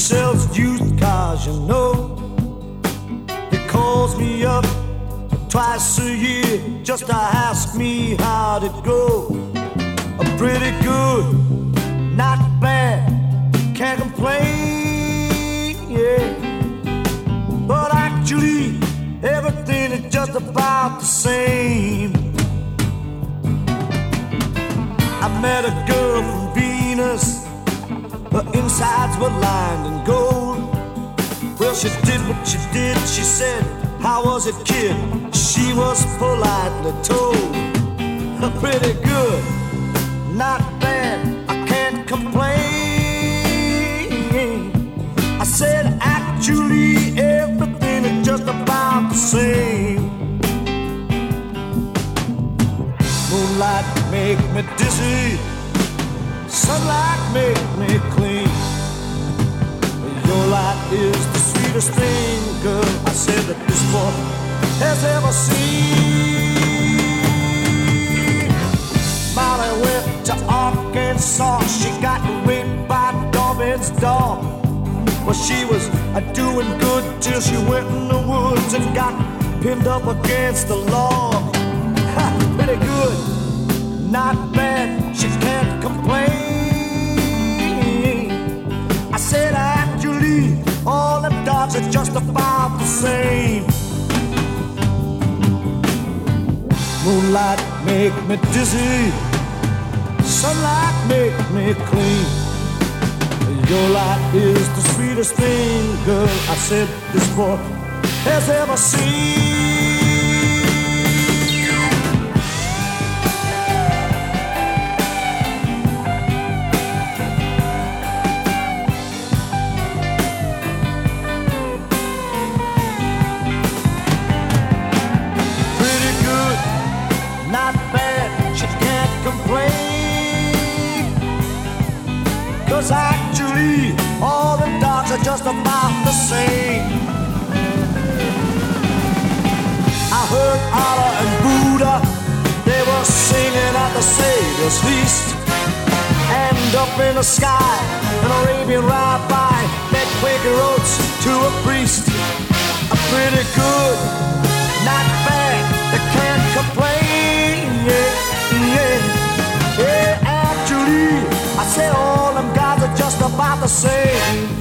sells used cars, you know. He calls me up twice a year just to ask me how'd it go. Pretty good, not bad, can't complain, yeah. But actually, everything is just about the same. I met a girl from Venus, her insides were lined in gold. Well, she did what she did, she said, how was it, kid? She was politely told, pretty good, not bad, I can't complain. I said, actually, everything is just about the same. Moonlight make me dizzy, sunlight make me clean. Your light is the sweetest thing, girl, I said, that this boy has ever seen. Molly went to Arkansas, she got raped by Dobbin's dog. Well, she was doing good till she went in the woods and got pinned up against the log. Ha, pretty good, not bad, she can't complain. I said, actually, all the dogs are just about the same. Moonlight make me dizzy, sunlight make me clean. Your light is the sweetest thing, girl, I said, this boy has ever seen. Pretty good, not bad, she can't complain. 'Cause actually, all the dogs are just about the same. I heard Allah and Buddha, they were singing at the Savior's feast. And up in the sky, an Arabian rabbi led Quaker oats to a priest. Pretty good, not bad, they can't complain, yeah, yeah. Yeah, actually, I said all them guys are just about the same.